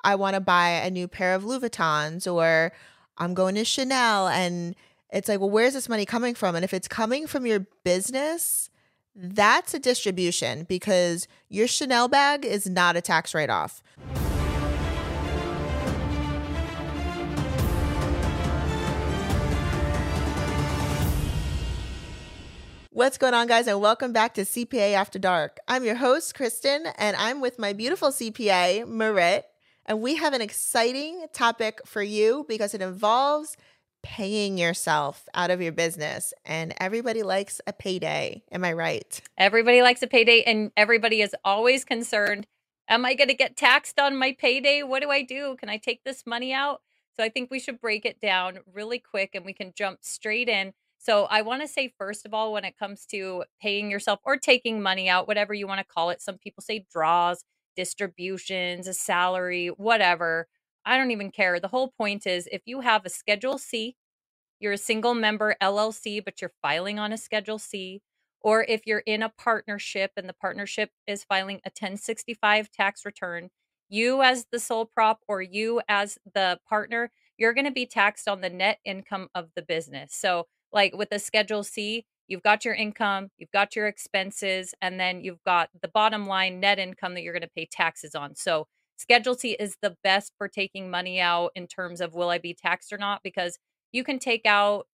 I want to buy a new pair of Louboutins, or I'm going to Chanel. And it's like, well, where's this money coming from? And if it's coming from your business, that's a distribution because your Chanel bag is not a tax write off. What's going on, guys, and welcome back to CPA After Dark. I'm your host, Kristen, and I'm with my beautiful CPA, Marit, and we have an exciting topic for you because it involves paying yourself out of your business, and everybody likes a payday. Am I right? Everybody likes a payday, and everybody is always concerned, am I going to get taxed on my payday? What do I do? Can I take this money out? So I think we should break it down really quick and we can jump straight in. So I want to say, first of all, when it comes to paying yourself or taking money out, whatever you want to call it, some people say draws, distributions, a salary, whatever. I don't even care. The whole point is if you have a Schedule C, you're a single member LLC, but you're filing on a Schedule C, or if you're in a partnership and the partnership is filing a 1065 tax return, you as the sole prop or you as the partner, you're going to be taxed on the net income of the business. So, like with the Schedule C, you've got your income, you've got your expenses, and then you've got the bottom line net income that you're going to pay taxes on. So, Schedule C is the best for taking money out in terms of will I be taxed or not, because you can take out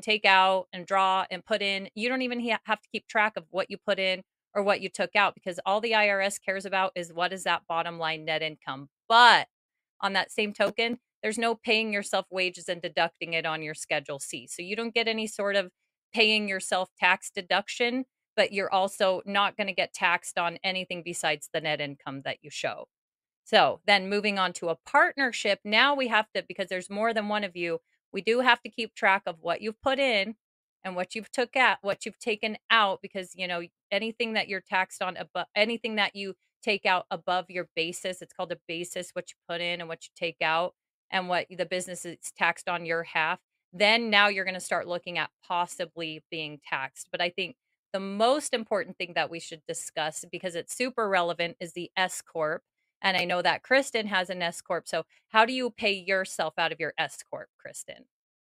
and draw and put in. You don't even have to keep track of what you put in or what you took out, because all the IRS cares about is what is that bottom line net income. But on that same token, there's no paying yourself wages and deducting it on your Schedule C. So you don't get any sort of paying yourself tax deduction, but you're also not going to get taxed on anything besides the net income that you show. So then moving on to a partnership, now we have to, because there's more than one of you, we do have to keep track of what you've put in and what you've what you've taken out, because anything that you're taxed on above, anything that you take out above your basis, it's called a basis, what you put in and what you take out, and what the business is taxed on your half. Then now you're going to start looking at possibly being taxed. But I think the most important thing that we should discuss, because it's super relevant, is the S corp. And I know that Kristen has an S corp. So how do you pay yourself out of your S corp, Kristen?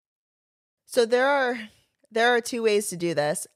So there are two ways to do this.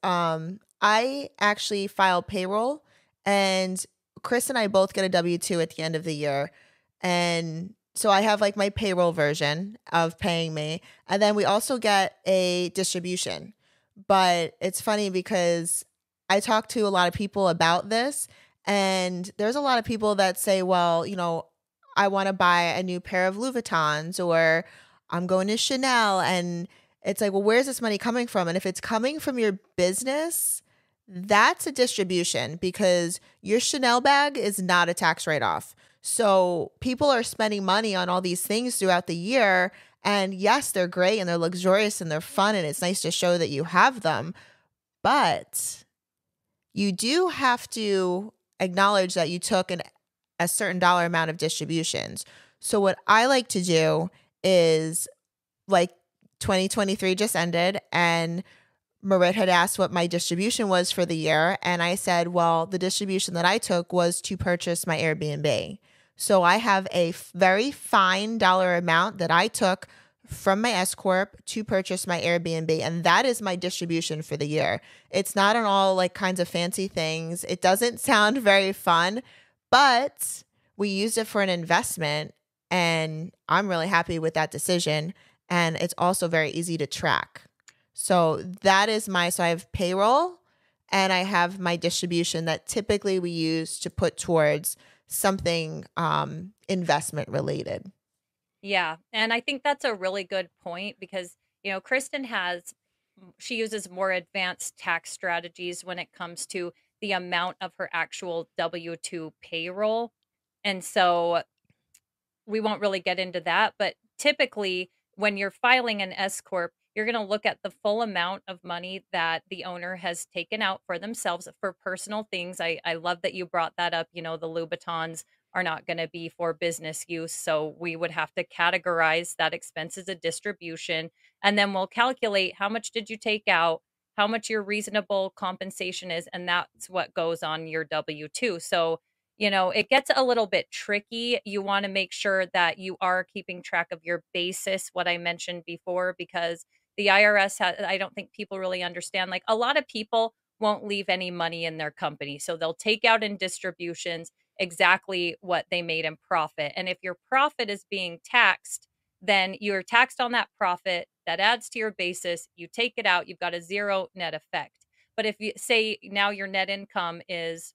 I actually file payroll, and Chris and I both get a W-2 at the end of the year. And so I have like my payroll version of paying me. And then we also get a distribution. But it's funny because I talk to a lot of people about this, and there's a lot of people that say, well, I want to buy a new pair of Louboutins, or I'm going to Chanel. And it's like, well, where's this money coming from? And if it's coming from your business, that's a distribution because your Chanel bag is not a tax write off. So people are spending money on all these things throughout the year. And yes, they're great and they're luxurious and they're fun and it's nice to show that you have them. But you do have to acknowledge that you took a certain dollar amount of distributions. So what I like to do is, like, 2023 just ended and Marit had asked what my distribution was for the year. And I said, well, the distribution that I took was to purchase my Airbnb. So I have a very fine dollar amount that I took from my S Corp to purchase my Airbnb. And that is my distribution for the year. It's not on all like kinds of fancy things. It doesn't sound very fun, but we used it for an investment. And I'm really happy with that decision. And it's also very easy to track. So that is so I have payroll and I have my distribution that typically we use to put towards something investment related. Yeah. And I think that's a really good point because, Kristen she uses more advanced tax strategies when it comes to the amount of her actual W-2 payroll. And so we won't really get into that. But typically, when you're filing an S Corp, you're going to look at the full amount of money that the owner has taken out for themselves for personal things. I love that you brought that up. The Louboutins are not going to be for business use. So we would have to categorize that expense as a distribution. And then we'll calculate how much did you take out, how much your reasonable compensation is. And that's what goes on your W-2. So, it gets a little bit tricky. You want to make sure that you are keeping track of your basis, what I mentioned before, because the IRS I don't think people really understand. Like a lot of people won't leave any money in their company. So they'll take out in distributions exactly what they made in profit. And if your profit is being taxed, then you're taxed on that profit. That adds to your basis. You take it out, you've got a zero net effect. But if you say now your net income is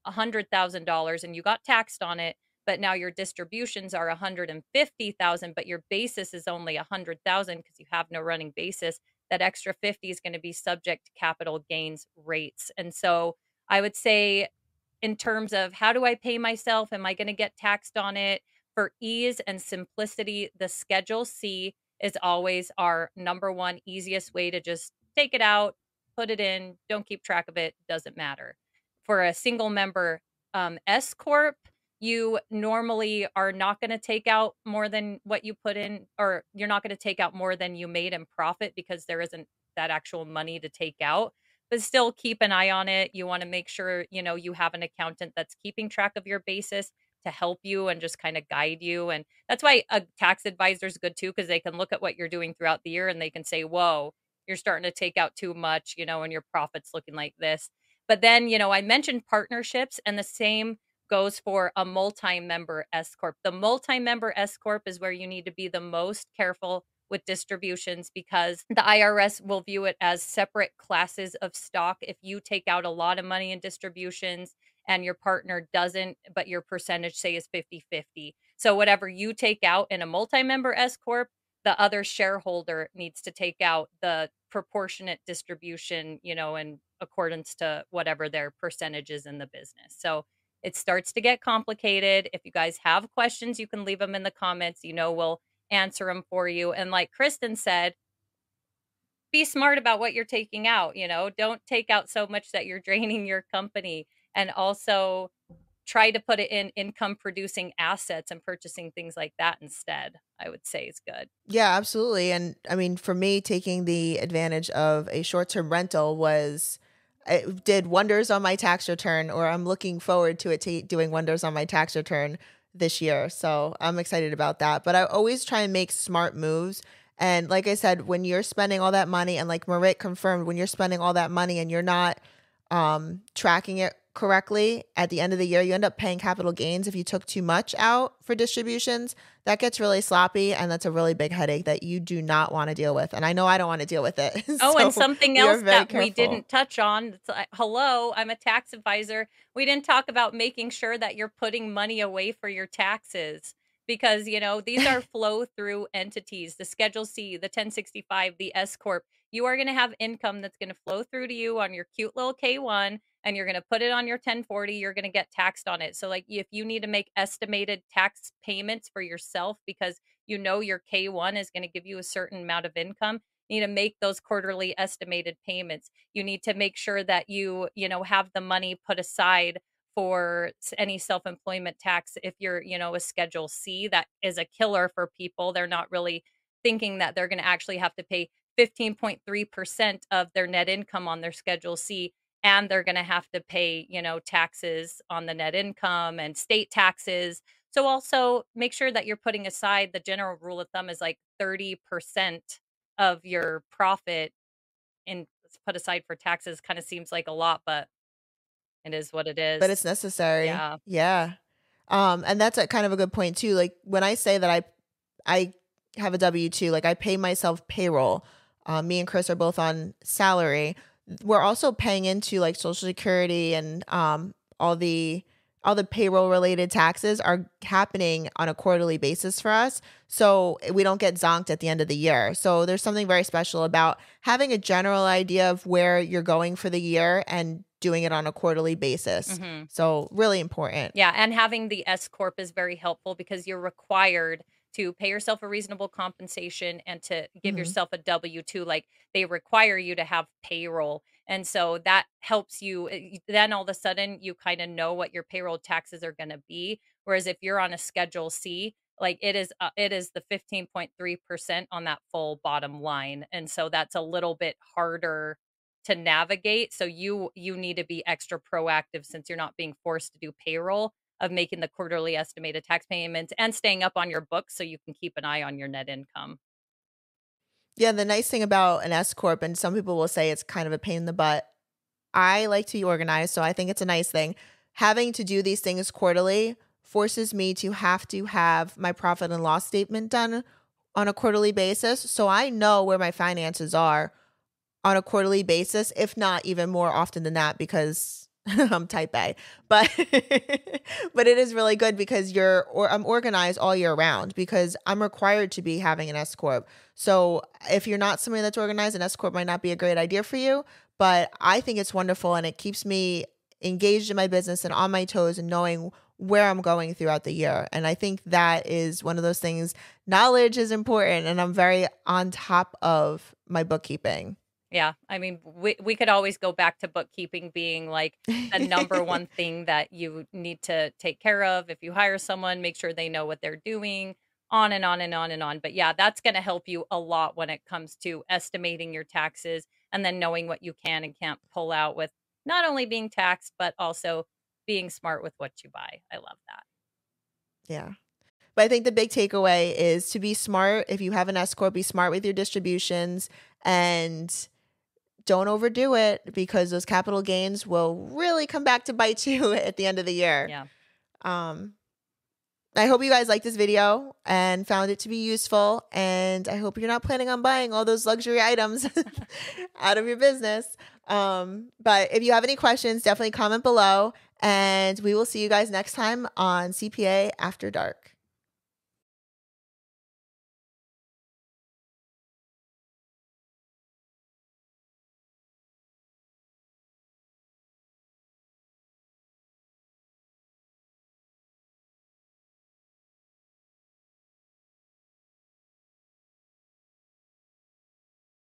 $100,000 and you got taxed on it, but now your distributions are 150,000, but your basis is only 100,000 because you have no running basis, that extra 50 is going to be subject to capital gains rates. And so I would say, in terms of how do I pay myself? Am I going to get taxed on it? For ease and simplicity, the Schedule C is always our number one easiest way to just take it out, put it in, don't keep track of it, doesn't matter. For a single member S Corp, you normally are not going to take out more than what you put in, or you're not going to take out more than you made in profit because there isn't that actual money to take out. But still keep an eye on it. You want to make sure, you have an accountant that's keeping track of your basis to help you and just kind of guide you. And that's why a tax advisor is good too, because they can look at what you're doing throughout the year and they can say, whoa, you're starting to take out too much, and your profit's looking like this. But then, I mentioned partnerships, and the same goes for a multi-member S corp. The multi-member S corp is where you need to be the most careful with distributions, because the IRS will view it as separate classes of stock. If you take out a lot of money in distributions and your partner doesn't, but your percentage, say, is 50-50. So whatever you take out in a multi-member S corp, the other shareholder needs to take out the proportionate distribution, in accordance to whatever their percentage is in the business. So it starts to get complicated. If you guys have questions, you can leave them in the comments. We'll answer them for you. And like Kristen said, be smart about what you're taking out. Don't take out so much that you're draining your company. And also try to put it in income producing assets and purchasing things like that instead, I would say is good. Yeah, absolutely. And I mean, for me, taking the advantage of a short term rental it did wonders on my tax return, or I'm looking forward to it doing wonders on my tax return this year. So I'm excited about that. But I always try and make smart moves. And like I said, when you're spending all that money, and like Marit confirmed, when you're spending all that money and you're not tracking it correctly at the end of the year, you end up paying capital gains if you took too much out for distributions. That gets really sloppy, and that's a really big headache that you do not want to deal with. And I know I don't want to deal with it. Oh, and something we are else very that we careful. didn't touch on. It's like, hello, I'm a tax advisor. We didn't talk about making sure that you're putting money away for your taxes, because, these are flow through entities, the Schedule C, the 1065, the S Corp. You are going to have income that's going to flow through to you on your cute little K1, and you're going to put it on your 1040. You're going to get taxed on it. So, like, if you need to make estimated tax payments for yourself because your K1 is going to give you a certain amount of income, you need to make those quarterly estimated payments. You need to make sure that you have the money put aside for any self-employment tax. If you're, a Schedule C, that is a killer for people. They're not really thinking that they're going to actually have to pay 15.3% of their net income on their Schedule C, and they're going to have to pay, taxes on the net income and state taxes. So also make sure that you're putting aside, the general rule of thumb is like 30% of your profit and put aside for taxes. Kind of seems like a lot, but it is what it But is. it's necessary. Yeah. Yeah. And that's a kind of a good point too. Like when I say that I have a W-2, like I pay myself payroll. Me and Chris are both on salary. We're also paying into like Social Security, and all the payroll related taxes are happening on a quarterly basis for us. So we don't get zonked at the end of the year. So there's something very special about having a general idea of where you're going for the year and doing it on a quarterly basis. Hmm. So really important. Yeah. And having the S Corp is very helpful because you're required to pay yourself a reasonable compensation and to give Mhm. yourself a W-2. Like, they require you to have payroll. And so that helps you. Then all of a sudden you kind of know what your payroll taxes are going to be. Whereas if you're on a Schedule C, like it is the 15.3% on that full bottom line. And so that's a little bit harder to navigate. So you need to be extra proactive since you're not being forced to do payroll. of making the quarterly estimated tax payments and staying up on your books so you can keep an eye on your net income. Yeah, the nice thing about an S corp, and some people will say it's kind of a pain in the butt. I like to be organized, so I think it's a nice thing. Having to do these things quarterly forces me to have my profit and loss statement done on a quarterly basis, so I know where my finances are on a quarterly basis, if not even more often than that, because I'm type A. But but it is really good because I'm organized all year round because I'm required to be having an S corp. So if you're not somebody that's organized, an S corp might not be a great idea for you. But I think it's wonderful, and it keeps me engaged in my business and on my toes and knowing where I'm going throughout the year. And I think that is one of those things. Knowledge is important, and I'm very on top of my bookkeeping. Yeah, I mean, we could always go back to bookkeeping being like the number one thing that you need to take care of. If you hire someone, make sure they know what they're doing, on and on and on and on. But yeah, that's going to help you a lot when it comes to estimating your taxes and then knowing what you can and can't pull out with not only being taxed, but also being smart with what you buy. I love that. Yeah. But I think the big takeaway is to be smart. If you have an S corp, be smart with your distributions and don't overdo it because those capital gains will really come back to bite you at the end of the year. Yeah. I hope you guys liked this video and found it to be useful. And I hope you're not planning on buying all those luxury items out of your business. But if you have any questions, definitely comment below. And we will see you guys next time on CPA After Dark.